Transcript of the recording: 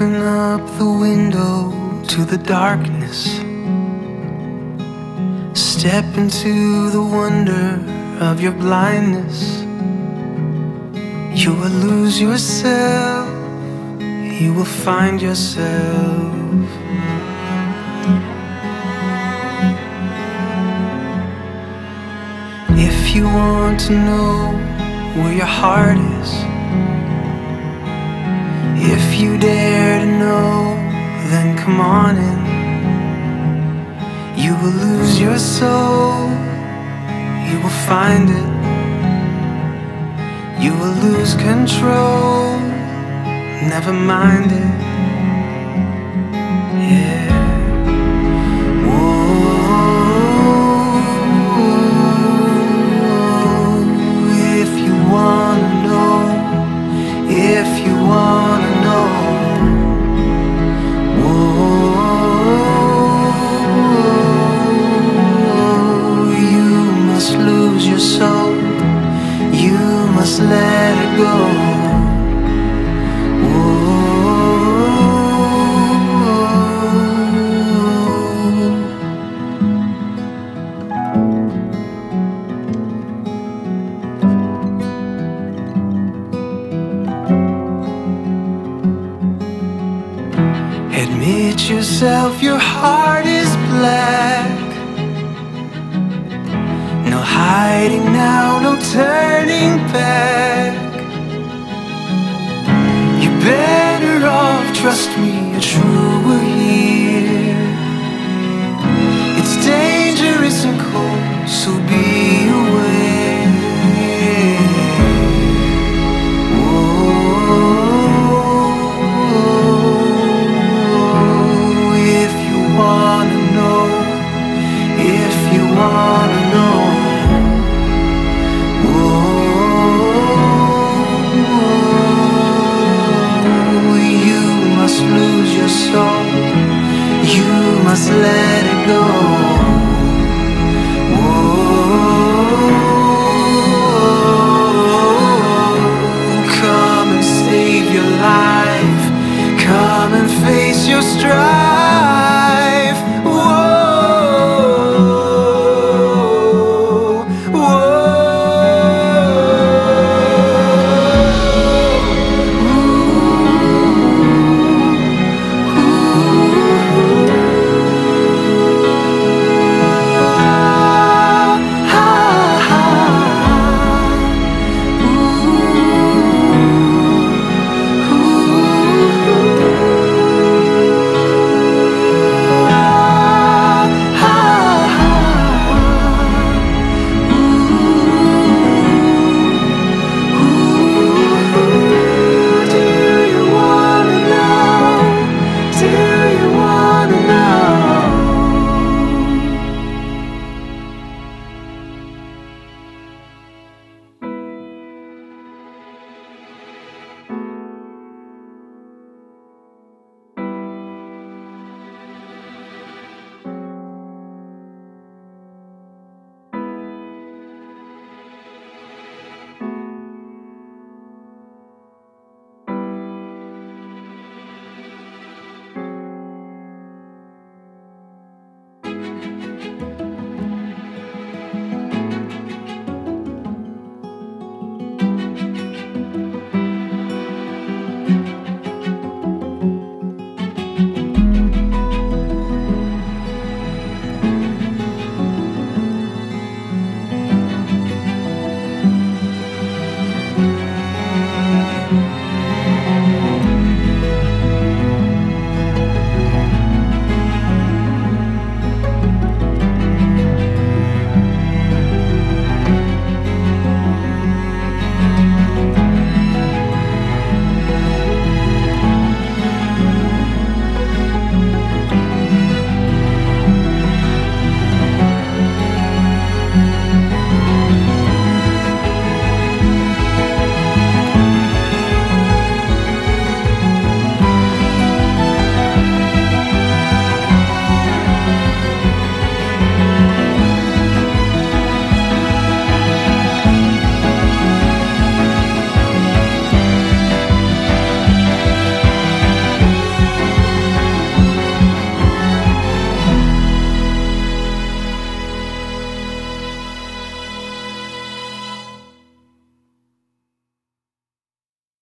Open up the window to the darkness. Step into the wonder of your blindness. You will lose yourself, you will find yourself. If you want to know where your heart is, if you dare to know, then come on in. You will lose your soul, you will find it. You will lose control, never mind it. Yeah. Whoa. If you wanna know, if you wanna know. Whoa. You must lose your soul, you must let it go. Admit yourself, your heart is black. No hiding now, no turning back. You're better off, trust me, you're truer here. It's dangerous and cold, so be aware.